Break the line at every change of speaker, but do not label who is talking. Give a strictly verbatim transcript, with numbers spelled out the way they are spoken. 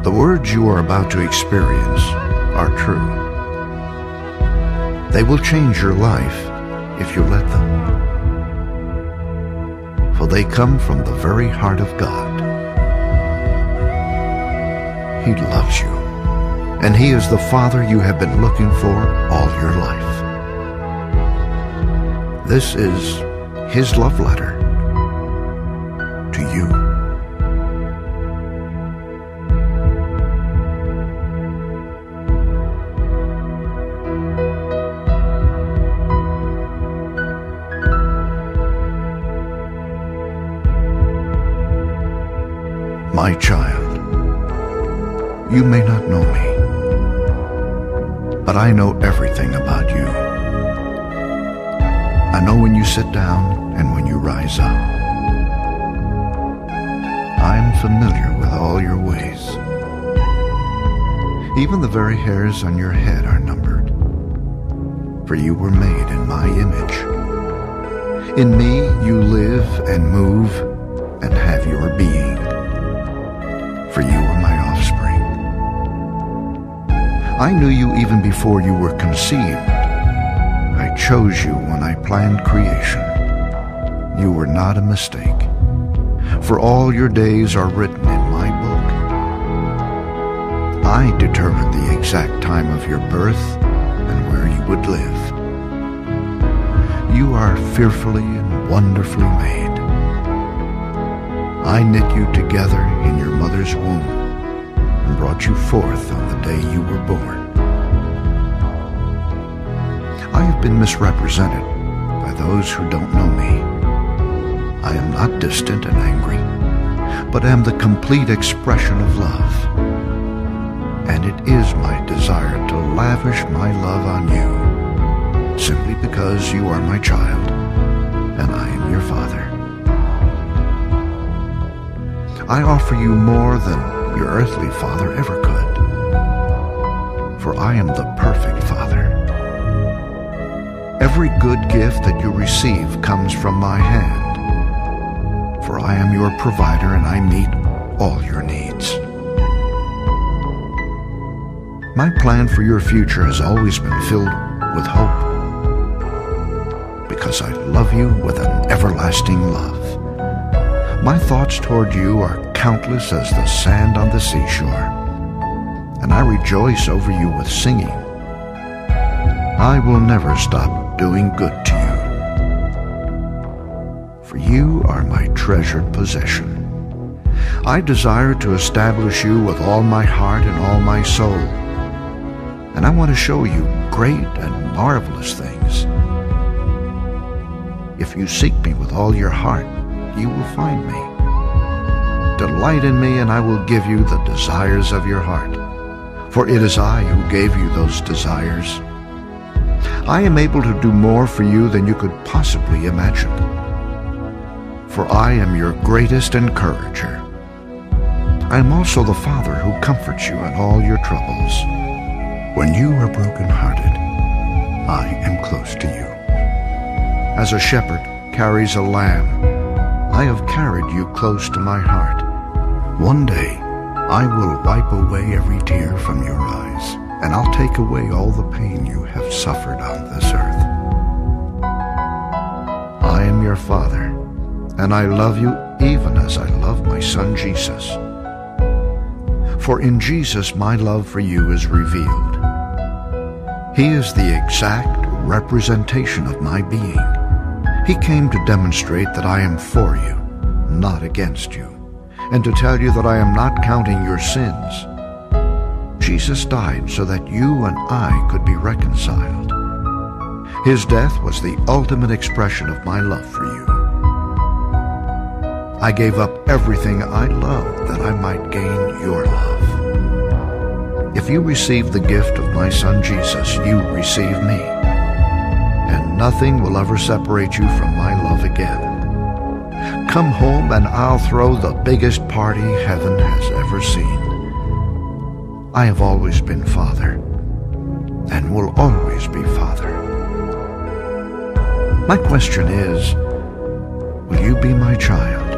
The words you are about to experience are true. They will change your life if you let them. For they come from the very heart of God. He loves you, and He is the Father you have been looking for all your life. This is His love letter to you. My child, you may not know me, but I know everything about you. I know when you sit down and when you rise up. I am familiar with all your ways. Even the very hairs on your head are numbered, for you were made in my image. In me you live and move and have your being, for you are my offspring. I knew you even before you were conceived. I chose you when I planned creation. You were not a mistake, for all your days are written in my book. I determined the exact time of your birth and where you would live. You are fearfully and wonderfully made. I knit you together in your mother's womb and brought you forth on the day you were born. I have been misrepresented by those who don't know me. I am not distant and angry, but am the complete expression of love. And it is my desire to lavish my love on you, simply because you are my child and I am your father. I offer you more than your earthly father ever could, for I am the perfect Father. Every good gift that you receive comes from my hand, for I am your provider and I meet all your needs. My plan for your future has always been filled with hope, because I love you with an everlasting love. My thoughts toward you are countless as the sand on the seashore, and I rejoice over you with singing. I will never stop doing good to you, for you are my treasured possession. I desire to establish you with all my heart and all my soul, and I want to show you great and marvelous things. If you seek me with all your heart, you will find me. Delight in me, and I will give you the desires of your heart, for it is I who gave you those desires. I am able to do more for you than you could possibly imagine, for I am your greatest encourager. I am also the Father who comforts you in all your troubles. When you are brokenhearted, I am close to you. As a shepherd carries a lamb, I have carried you close to my heart. One day, I will wipe away every tear from your eyes, and I'll take away all the pain you have suffered on this earth. I am your Father, and I love you even as I love my Son Jesus. For in Jesus my love for you is revealed. He is the exact representation of my being. He came to demonstrate that I am for you, not against you, and to tell you that I am not counting your sins. Jesus died so that you and I could be reconciled. His death was the ultimate expression of my love for you. I gave up everything I loved that I might gain your love. If you receive the gift of my Son Jesus, you receive me, and nothing will ever separate you from my love again. Come home and I'll throw the biggest party heaven has ever seen. I have always been Father, and will always be Father. My question is, will you be my child?